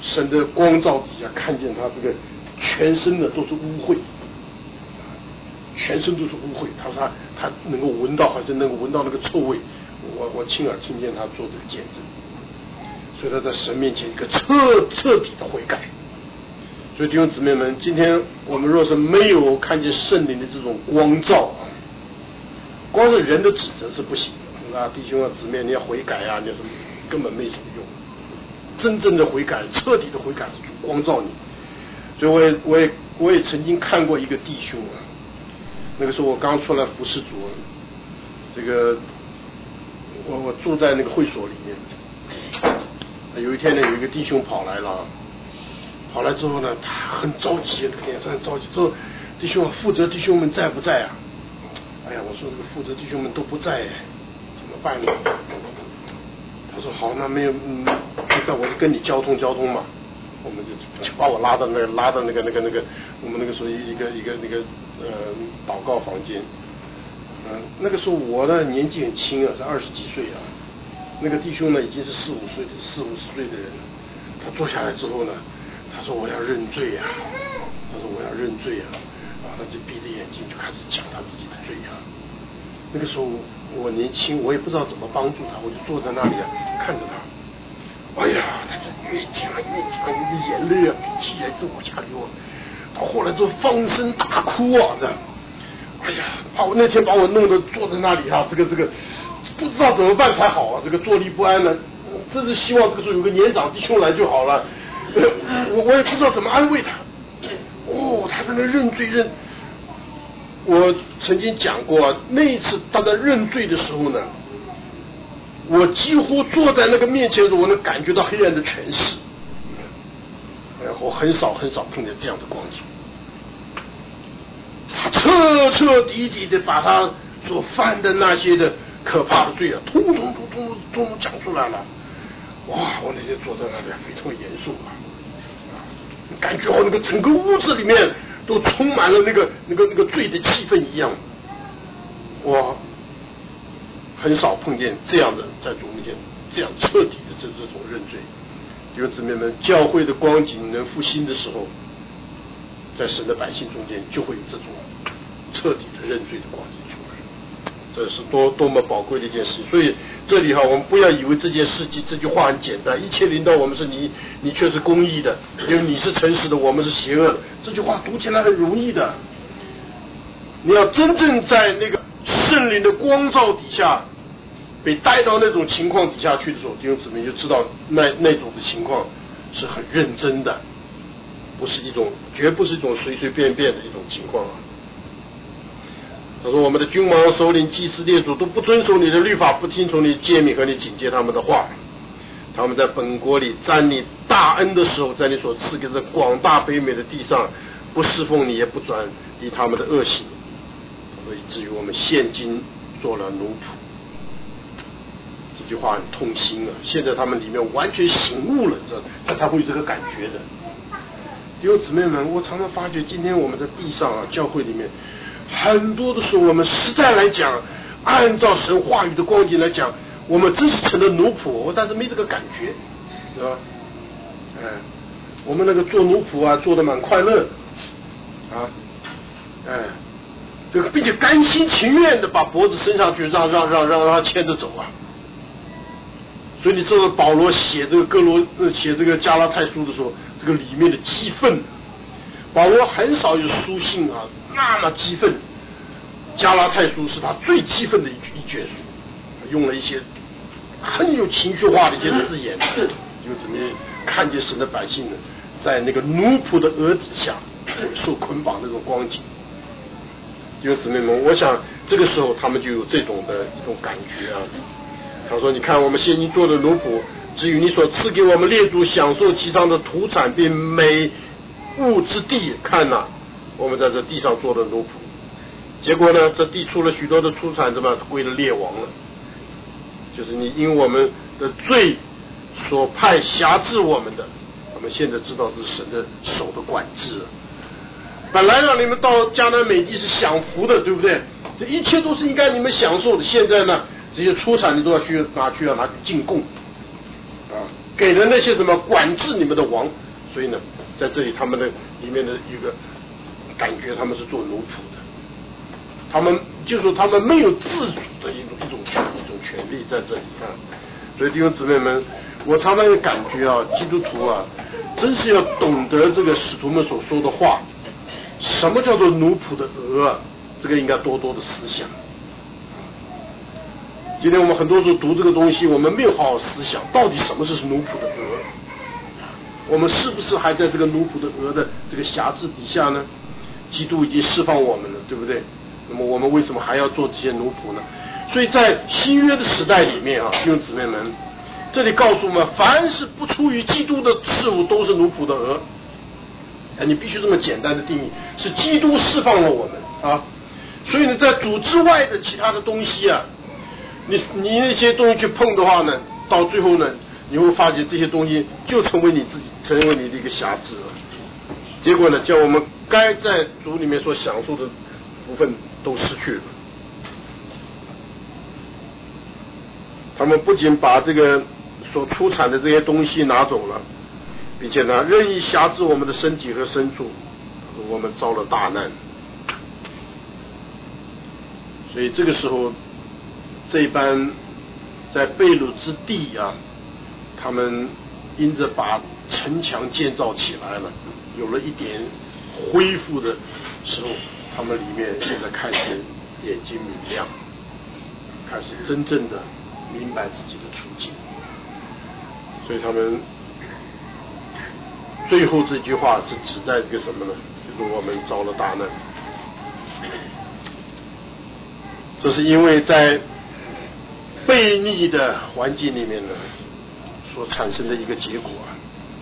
神的光照底下，看见他这个全身的都是污秽，全身都是污秽。他说他他能够闻到，好像能够闻到那个臭味。我我亲耳听见他做这个见证，所以他在神面前一个彻彻底的悔改。所以弟兄姊妹们，今天我们若是没有看见圣灵的这种光照啊，光是人的指责是不行的啊，弟兄啊姊妹，你要悔改啊，你要什么根本没什么用。真正的悔改，彻底的悔改是主光照你。所以我也我也我也曾经看过一个弟兄啊，那个时候我刚出来服侍主，这个我我住在那个会所里面，有一天呢，有一个弟兄跑来了，跑来之后呢，他很着急，脸上很着急。之后弟兄负责弟兄们在不在啊？哎呀，我说这个负责弟兄们都不在，怎么办呢？他说好，那没有，嗯，那我就跟你交通交通嘛。我们就就把我拉到那个拉到那个那个那个我们那个属于一个一个那个呃祷告房间。嗯、呃，那个时候我呢年纪很轻啊，才二十几岁啊。那个弟兄呢已经是四五岁四五十岁的人了。他坐下来之后呢，他说我要认罪呀、啊，他说我要认罪呀、啊，啊，他就闭着眼睛就开始讲他自己的罪啊。那个时候我年轻，我也不知道怎么帮助他，我就坐在那里啊看着他。哎呀，他就越讲越讲，眼泪啊鼻涕啊一直往下流啊。到后来就放声大哭啊，这样。哎呀，把我那天把我弄得坐在那里啊，这个这个不知道怎么办才好啊，这个坐立不安呢。真是希望这个时候有个年长弟兄来就好了。我我也不知道怎么安慰他。哦，他在那认罪认。我曾经讲过、啊，那一次他在认罪的时候呢。我几乎坐在那个面前的时候，我能感觉到黑暗的权势。然后很少很少碰见这样的光景。他彻彻底底的把他所犯的那些的可怕的罪啊，通通通通通通讲出来了。哇！我那天坐在那里非常严肃啊，感觉我那个整个屋子里面都充满了那个那个那个罪的气氛一样。哇！很少碰见这样的在主面前这样彻底的这这种认罪。弟兄姊妹们，教会的光景能复兴的时候，在神的百姓中间就会有这种彻底的认罪的光景出来，这是多多么宝贵的一件事。所以这里哈，我们不要以为这件事情这句话很简单，一切临到我们是你你却是公义的，因为你是诚实的，我们是邪恶的。这句话读起来很容易的，你要真正在那个圣灵的光照底下被带到那种情况底下去的时候，弟兄姊妹就知道那那种的情况是很认真的，不是一种绝不是一种随随便便的一种情况啊。他说我们的君王首领祭司列祖都不遵守你的律法，不听从你诫命和你警戒他们的话，他们在本国里沾你大恩的时候，在你所赐给这广大北美的地上不侍奉你，也不转离他们的恶行，所以至于我们现今做了奴仆。这句话很痛心啊！现在他们里面完全醒悟了，这他才会有这个感觉的。弟兄姊妹们，我常常发觉，今天我们在地上啊，教会里面，很多的时候，我们实在来讲，按照神话语的光景来讲，我们真是成了奴仆，但是没这个感觉，是吧？哎，我们那个做奴仆啊，做得蛮快乐，啊，哎，这个并且甘心情愿的把脖子伸上去，让让让让让他牵着走啊。所以你知道保罗写这个哥罗呃写这个加拉太书的时候，这个里面的激愤，保罗很少有书信啊那么激愤，加拉太书是他最激愤的一一卷书，用了一些很有情绪化的一些字眼，就是什么看见神的百姓呢，在那个奴仆的额底下受捆绑那种光景。弟兄姊妹们，我想这个时候他们就有这种的一种感觉啊。他说：“你看，我们现今做的奴仆，至于你所赐给我们列祖享受其上的土产并美物之地，看呐、啊，我们在这地上做的奴仆，结果呢，这地出了许多的出产，怎么归了列王了？就是你因我们的罪所派辖制我们的，我们现在知道这是神的手的管制了。本来让你们到迦南美地是享福的，对不对？这一切都是应该你们享受的，现在呢？”这些出产你都要去拿去要拿去进贡啊！ 给了那些什么管制你们的王，所以呢，在这里他们的里面的一个感觉，他们是做奴仆的，他们就说他们没有自主的一种一种一种权利在这里啊。所以弟兄姊妹们，我常常有感觉啊，基督徒啊，真是要懂得这个使徒们所说的话，什么叫做奴仆的鹅啊？这个应该多多的思想。今天我们很多时候读这个东西，我们没有好好思想，到底什么是奴仆的鹅？我们是不是还在这个奴仆的鹅的这个辖制底下呢？基督已经释放我们了，对不对？那么我们为什么还要做这些奴仆呢？所以在新约的时代里面啊，弟兄姊妹们，这里告诉我们，凡是不出于基督的事物，都是奴仆的鹅。哎，你必须这么简单的定义，是基督释放了我们啊。所以呢，在主之外的其他的东西啊，你你那些东西去碰的话呢，到最后呢，你会发现这些东西就成为你自己，成为你的一个辖制了。结果呢，叫我们该在主里面所享受的部分都失去了。他们不仅把这个所出产的这些东西拿走了，并且呢，任意辖制我们的身体和牲畜，我们遭了大难。所以这个时候，这班在被掳之地啊，他们因着把城墙建造起来了，有了一点恢复的时候，他们里面现在开始眼睛明亮，开始真正的明白自己的处境。所以他们最后这句话是指在这个什么呢？就是我们遭了大难。这是因为在悖逆的环境里面呢所产生的一个结果啊。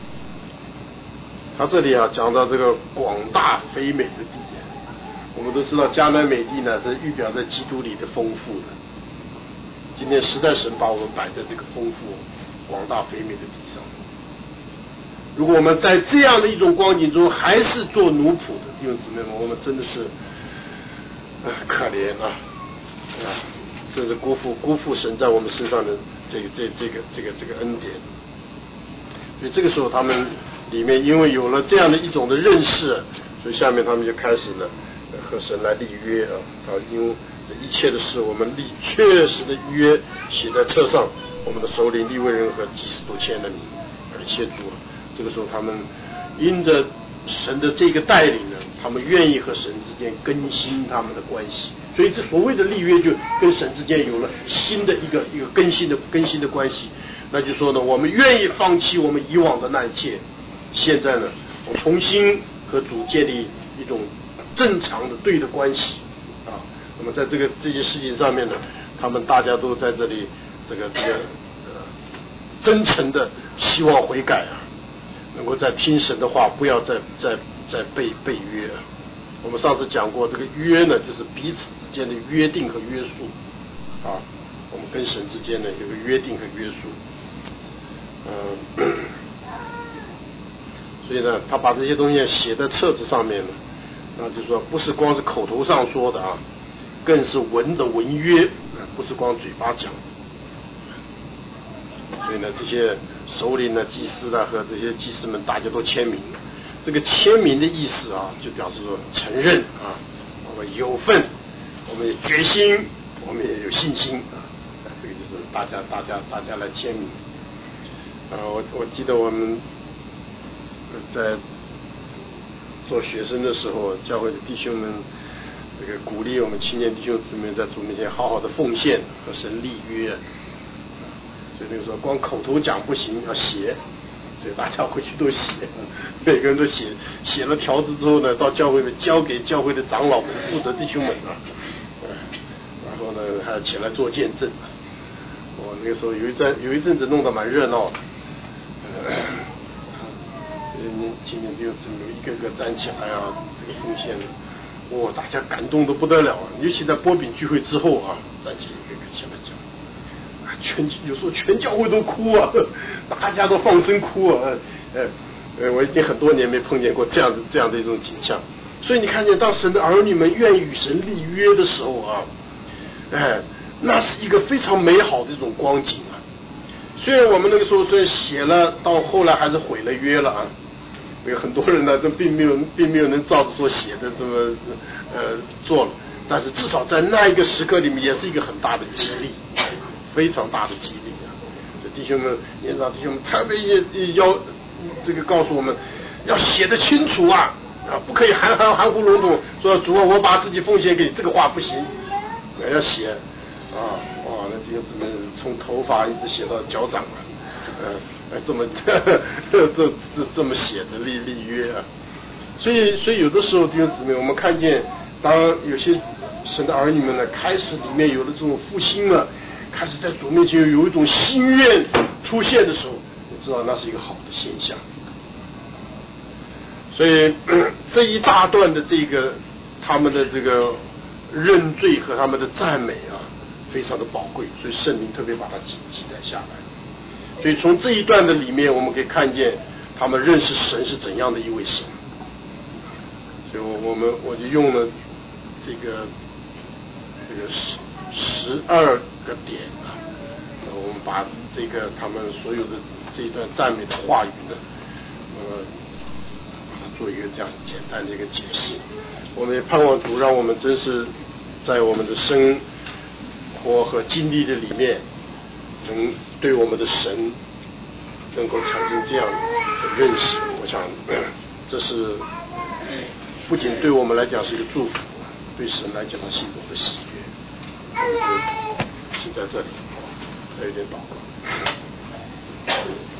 他这里啊讲到这个广大肥美的地点，我们都知道迦南美地呢是预表在基督里的丰富的。今天实在神把我们摆在这个丰富广大肥美的地上，如果我们在这样的一种光景中还是做奴仆的弟兄姊妹们，我们真的是呃可怜啊啊！这是辜负辜负神在我们身上的这个这这个这个这个恩典。所以这个时候他们里面因为有了这样的一种的认识，所以下面他们就开始呢和神来立约啊，啊，因为一切的事我们立确实的约写在册上，我们的首领利未人和祭司都签了名，感谢主啊！这个时候他们因着神的这个带领呢，他们愿意和神之间更新他们的关系，所以这所谓的立约就跟神之间有了新的一个一个更新的更新的关系。那就说呢，我们愿意放弃我们以往的那一切，现在呢，我重新和主建立一种正常的对的关系啊。那么在这个这些事情上面呢，他们大家都在这里这个这个呃真诚的希望悔改啊，能够在听神的话，不要再再再被被约。我们上次讲过，这个约呢，就是彼此之间的约定和约束啊。我们跟神之间呢有个约定和约束，嗯、呃，所以呢，他把这些东西写在册子上面呢，那就是说不是光是口头上说的啊，更是文的文约，不是光嘴巴讲。所以呢，这些首领呢、祭司呢和这些祭司们，大家都签名。这个签名的意思啊，就表示说承认啊，我们有份，我们有决心，我们也有信心啊。这个就是大家、大家、大家来签名。啊，我我记得我们在做学生的时候，教会的弟兄们这个鼓励我们青年弟兄姊妹在主面前好好的奉献和神立约。所以那个时候光口头讲不行，要写，所以大家回去都写，每个人都写，写了条子之后呢，到教会里交给教会的长老们、负责弟兄们啊，然后呢还要起来做见证。我那个时候有一阵有一阵子弄得蛮热闹的，呃，年青年弟兄姊妹一个个站起来啊，这个奉献，哇，大家感动得不得了啊！尤其在波饼聚会之后啊，站起一个个起来讲。全有时候全教会都哭啊，大家都放声哭啊，呃呃，我已经很多年没碰见过这样的这样的一种景象。所以你看见当神的儿女们愿意与神立约的时候啊，哎，那是一个非常美好的一种光景啊。 虽然我们那个时候虽然写了，到后来还是毁了约了啊。有很多人呢，都并没有并没有能照着所写的这么呃做了，但是至少在那一个时刻里面，也是一个很大的激励，非常大的激励啊！弟兄们，年长弟兄们特别也要这个告诉我们，要写得清楚啊啊，不可以含含含糊笼统说主啊，我把自己奉献给你，这个话不行，要写啊哇，那弟兄姊妹从头发一直写到脚掌啊，呃，这么这这这这么写的立立约啊，所以所以有的时候弟兄姊妹，我们看见当有些神的儿女们呢，开始里面有了这种复兴了，开始在主面前有一种心愿出现的时候，你知道那是一个好的现象。所以这一大段的这个他们的这个认罪和他们的赞美啊，非常的宝贵，所以圣灵特别把它记记载下来。所以从这一段的里面，我们可以看见他们认识神是怎样的一位神。所以我我们我就用了这个这个十十二个点啊，我们把这个他们所有的这一段赞美的话语呢，呃，做一个这样简单的一个解释。我们也盼望主让我们真是在我们的生活和经历的里面，能对我们的神能够产生这样的认识。我想这是不仅对我们来讲是一个祝福，对神来讲他心中的喜悦。我们就停在这里，还有点祷告。